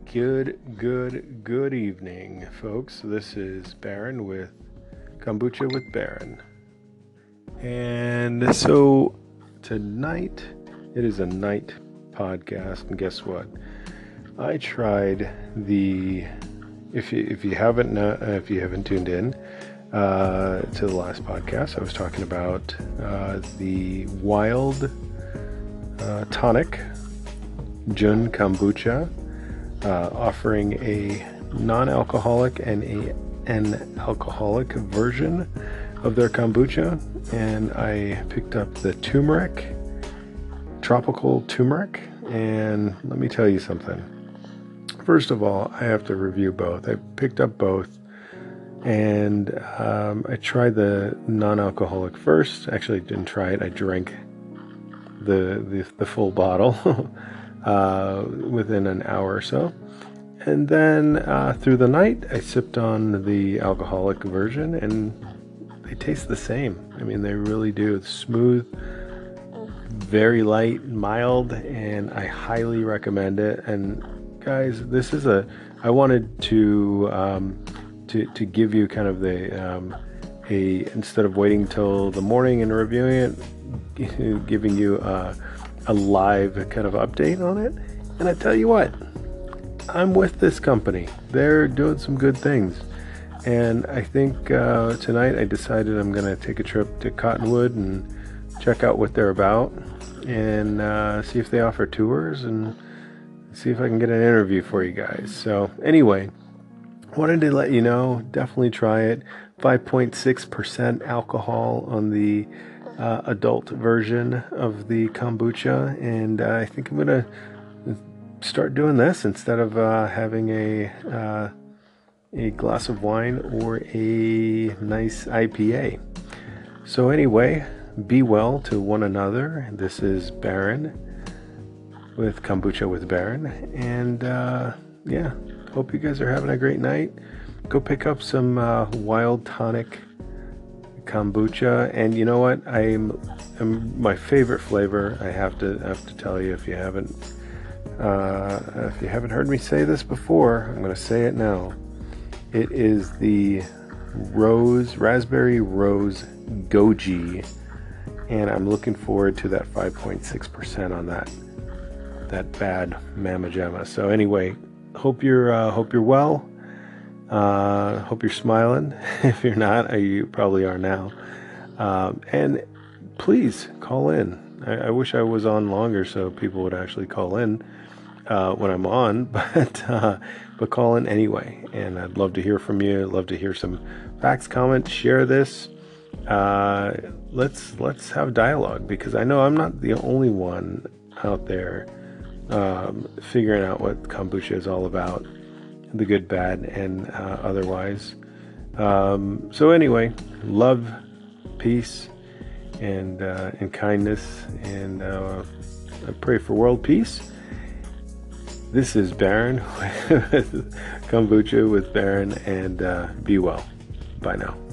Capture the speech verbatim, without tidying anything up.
Good, good, good evening, folks. This is Baron with Kombucha with Baron. And so tonight, it is a night podcast. And guess what? I tried the, if you, if you haven't, uh, if you haven't tuned in uh, to the last podcast, I was talking about uh, the Wild uh, Tonic Jun Kombucha. Uh, offering a non-alcoholic and a an alcoholic version of their kombucha, and I picked up the turmeric, tropical turmeric, and let me tell you something. First of all, I have to review both. I picked up both, and um, I tried the non-alcoholic first. Actually, I didn't try it. I drank the the, the full bottle. Uh, within an hour or so, and then uh, through the night I sipped on the alcoholic version, and they taste the same. I mean, they really do. It's smooth, very light, mild, and I highly recommend it. And guys, this is a I wanted to um, to to give you kind of the um, a instead of waiting till the morning and reviewing it, giving you a a live kind of update on it. And I tell you what, I'm with this company. They're doing some good things. And I think uh, tonight I decided I'm going to take a trip to Cottonwood and check out what they're about, and uh, see if they offer tours, and see if I can get an interview for you guys. So anyway, wanted to let you know, definitely try it. five point six percent alcohol on the Uh, adult version of the kombucha, and uh, I think I'm gonna start doing this instead of uh, having a uh, a glass of wine or a nice I P A. So anyway, be well to one another. This is Baron with Kombucha with Baron, and uh, yeah, hope you guys are having a great night. Go pick up some uh, Wild Tonic kombucha, and you know what, I'm, I'm my favorite flavor. I have to have to tell you, if you haven't uh, if you haven't heard me say this before, I'm going to say it now. It is the rose raspberry rose goji, and I'm looking forward to that five point six percent on that that bad Mama Jamma. So anyway, hope you're uh, hope you're well. Uh, hope you're smiling. If you're not, you probably are now. Um, and please call in. I, I wish I was on longer so people would actually call in uh, when I'm on, but uh, but call in anyway. And I'd love to hear from you. I'd love to hear some facts, comments, share this. Uh, let's let's have dialogue, because I know I'm not the only one out there um, figuring out what kombucha is all about. The good, bad, and uh, otherwise. Um, so anyway, love, peace, and uh, and kindness, and uh, I pray for world peace. This is Baron with Kombucha with Baron, and uh, be well. Bye now.